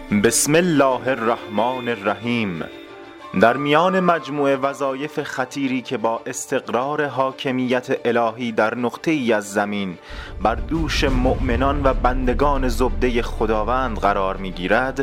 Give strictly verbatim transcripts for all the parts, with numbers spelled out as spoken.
بسم الله الرحمن الرحیم. در میان مجموعه وظایف خطیری که با استقرار حاکمیت الهی در نقطه‌ای از زمین بر دوش مؤمنان و بندگان زبده خداوند قرار می‌گیرد،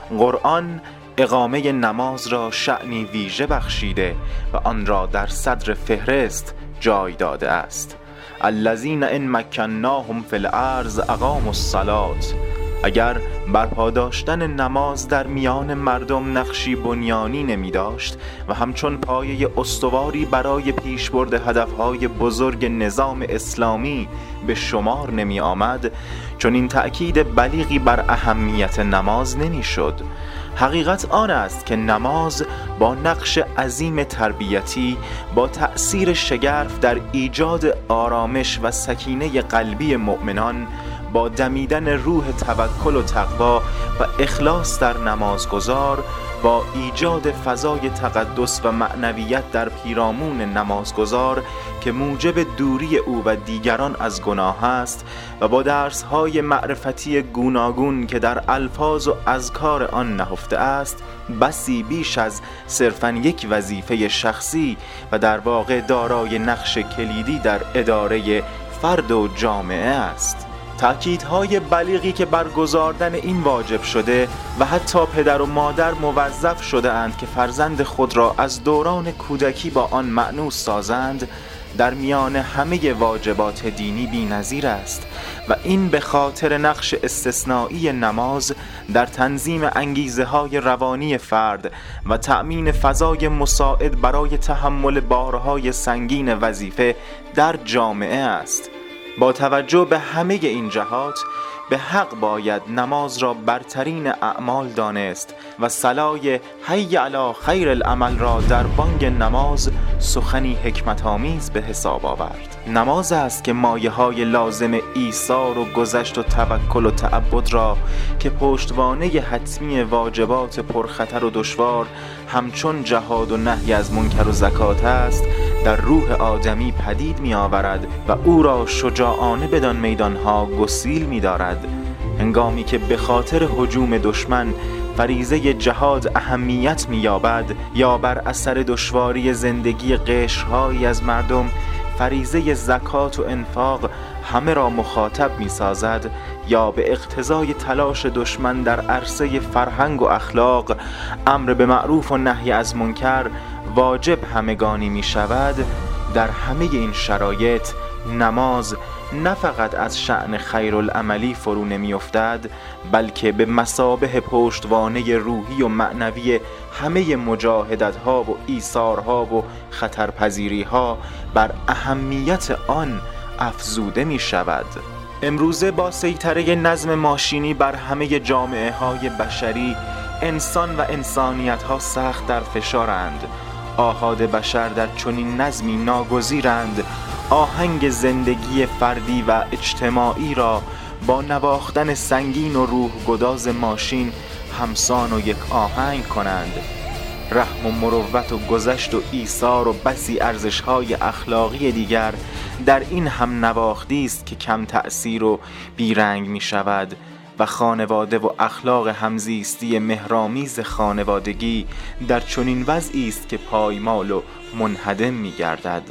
قرآن اقامه نماز را شأنی ویژه بخشیده و آن را در صدر فهرست جای داده است. الذین ان مکناهم فی الارض اقاموا الصلاة. اگر برپا داشتن نماز در میان مردم نقشی بنیانی نمی داشت و همچون پایه استواری برای پیشبرد هدفهای بزرگ نظام اسلامی به شمار نمی آمد، چون این تأکید بلیغی بر اهمیت نماز نمی شد. حقیقت آن است که نماز با نقش عظیم تربیتی، با تأثیر شگرف در ایجاد آرامش و سکینه قلبی مؤمنان، با دمیدن روح توکل و تقوا و اخلاص در نمازگزار، با ایجاد فضای تقدس و معنویت در پیرامون نمازگزار که موجب دوری او و دیگران از گناه است، و با درس‌های معرفتی گوناگون که در الفاظ و اذکار آن نهفته است، بسی بیش از صرفاً یک وظیفه شخصی و در واقع دارای نقش کلیدی در اداره فرد و جامعه است. تأکیدهای بلیغی که بر گزاردن این واجب شده و حتی پدر و مادر موظف شده اند که فرزند خود را از دوران کودکی با آن مأنوس سازند، در میان همه واجبات دینی بی‌نظیر است و این به خاطر نقش استثنایی نماز در تنظیم انگیزه‌های روانی فرد و تأمین فضای مساعد برای تحمل بارهای سنگین وظیفه در جامعه است. با توجه به همه این جهات، به حق باید نماز را برترین اعمال دانست و صلای حی علی خیر العمل را در بانگ نماز سخنی حکمت آمیز به حساب آورد. نماز است که مایه های لازم ایثار و گذشت و توکل و تعبد را که پشتوانه حتمی واجبات پرخطر و دشوار همچون جهاد و نهی از منکر و زکات است، در روح آدمی پدید می آورد و او را شجاعانه بدان میدانها گسیل می دارد. هنگامی که به خاطر هجوم دشمن فریضه جهاد اهمیت می یابد یا بر اثر دشواری زندگی قشرهایی از مردم فریضه زکات و انفاق همه را مخاطب می سازد، یا به اقتضای تلاش دشمن در عرصه فرهنگ و اخلاق امر به معروف و نهی از منکر واجب همگانی می شود، در همه این شرایط نماز نه فقط از شأن خیرالعملی فرو نمی افتد، بلکه به مثابه پشتوانه روحی و معنوی همه مجاهدت ها و ایثارها و خطرپذیری ها بر اهمیت آن افزوده می شود. امروزه با سیطره نظم ماشینی بر همه جامعه های بشری، انسان و انسانیت ها سخت در فشارند. آحاد بشر در چنین نظمی ناگزیرند آهنگ زندگی فردی و اجتماعی را با نواختن سنگین و روح گداز ماشین همسان و یک آهنگ کنند. رحم و مروت و گذشت و ایثار و بسی ارزش‌های اخلاقی دیگر در این هم نواختی است که کم تأثیر و بیرنگ می شود و خانواده و اخلاق همزیستی مهرامیز خانوادگی در چنین وضعی است که پایمال و منهدم می گردد.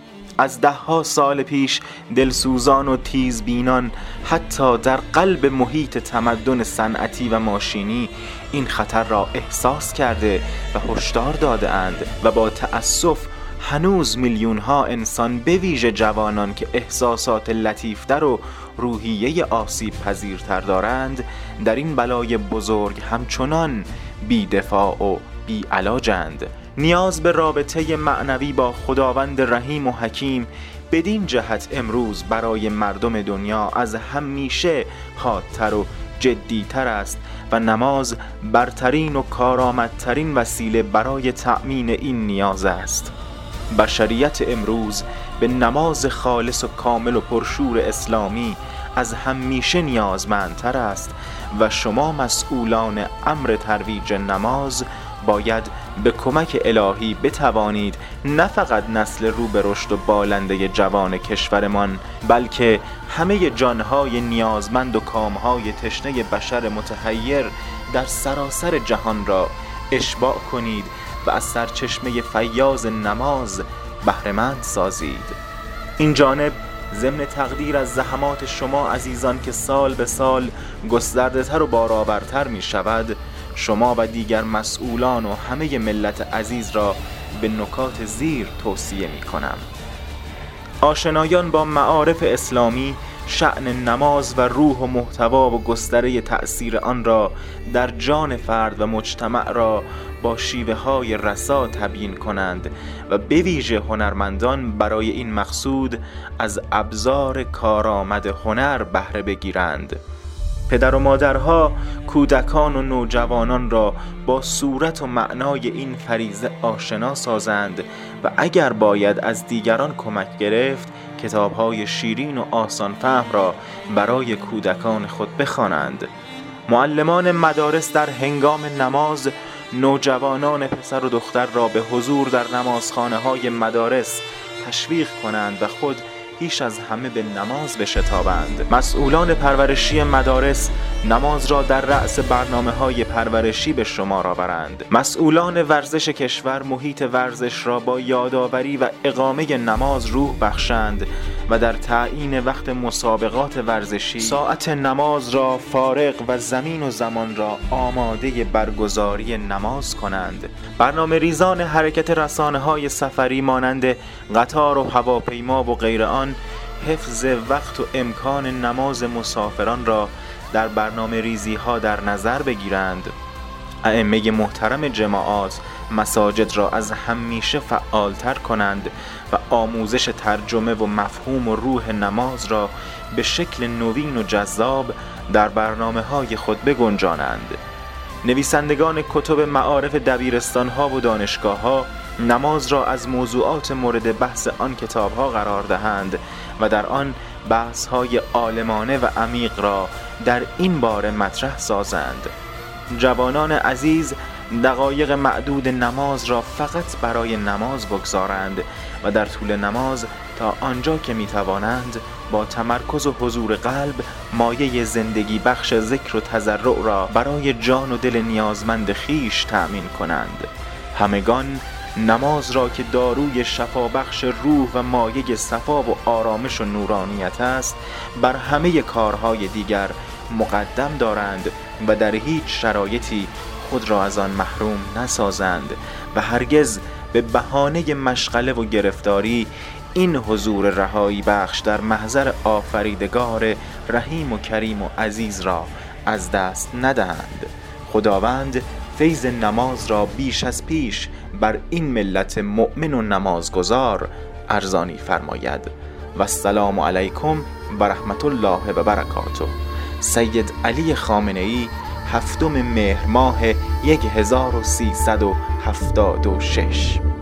از ده ها سال پیش دلسوزان و تیزبینان حتی در قلب محیط تمدن صنعتی و ماشینی این خطر را احساس کرده و هشدار داده اند و با تأسف هنوز میلیون ها انسان به ویژه جوانان که احساسات لطیفتر و روحیه آسیب پذیرتر دارند در این بلای بزرگ همچنان بی دفاع و بی علاجند. نیاز به رابطه معنوی با خداوند رحیم و حکیم بدین جهت امروز برای مردم دنیا از همیشه حادتر و جدیتر است و نماز برترین و کارآمدترین وسیله برای تأمین این نیاز است. بشریت امروز به نماز خالص و کامل و پرشور اسلامی از همیشه نیازمندتر است و شما مسئولان امر ترویج نماز باید به کمک الهی بتوانید نه فقط نسل رو به رشد و بالنده جوان کشورمان، بلکه همه جانهای نیازمند و کامهای تشنه بشر متحیر در سراسر جهان را اشباع کنید و از سرچشمه فیاض نماز بهره‌مند سازید. این جانب ضمن تقدیر از زحمات شما عزیزان که سال به سال گسترده تر و بارآورتر می شود، شما و دیگر مسئولان و همه ملت عزیز را به نکات زیر توصیه می کنم. آشنایان با معارف اسلامی شأن نماز و روح و محتوا و گستره تأثیر آن را در جان فرد و مجتمع را با شیوه های رسا تبیین کنند و به ویژه هنرمندان برای این مقصود از ابزار کارآمد هنر بهره بگیرند. پدر و مادرها کودکان و نوجوانان را با صورت و معنای این فریضه آشنا سازند و اگر باید از دیگران کمک گرفت کتاب‌های شیرین و آسان فهم را برای کودکان خود بخوانند. معلمان مدارس در هنگام نماز نوجوانان پسر و دختر را به حضور در نمازخانه‌های مدارس تشویق کنند و خود پیش از همه به نماز بشتابند. مسئولان پرورشی مدارس نماز را در رأس برنامه‌های پرورشی به شمار آورند. مسئولان ورزش کشور محیط ورزش را با یادآوری و اقامه نماز روح بخشند و در تعیین وقت مسابقات ورزشی ساعت نماز را فارغ و زمین و زمان را آماده برگزاری نماز کنند. برنامه ریزان حرکت رسانه‌های سفری مانند قطار و هواپیما و غیر آن حفظ وقت و امکان نماز مسافران را در برنامه ریزی ها در نظر بگیرند. ائمه محترم جماعات مساجد را از همیشه فعالتر کنند و آموزش ترجمه و مفهوم و روح نماز را به شکل نوین و جذاب در برنامه های خود بگنجانند. نویسندگان کتب معارف دبیرستان ها و دانشگاه ها نماز را از موضوعات مورد بحث آن کتاب ها قرار دهند و در آن بحث های عالمانه و عمیق را در این باره مطرح سازند. جوانان عزیز دقایق معدود نماز را فقط برای نماز بگذارند و در طول نماز تا آنجا که می توانند با تمرکز و حضور قلب مایه زندگی بخش ذکر و تضرع را برای جان و دل نیازمند خیش تأمین کنند. همگان نماز را که داروی شفا بخش روح و مایه صفا و آرامش و نورانیت است بر همه کارهای دیگر مقدم دارند و در هیچ شرایطی خود را از آن محروم نسازند و هرگز به بهانه مشغله و گرفتاری این حضور رهایی بخش در محضر آفریدگار رحیم و کریم و عزیز را از دست ندهند. خداوند فیض نماز را بیش از پیش بر این ملت مؤمن و نمازگزار ارزانی فرماید. و السلام علیکم و رحمت الله و برکاته. سید علی خامنه‌ای، هفتم مهر ماه یک هزار و سیصد و هفتاد و شش.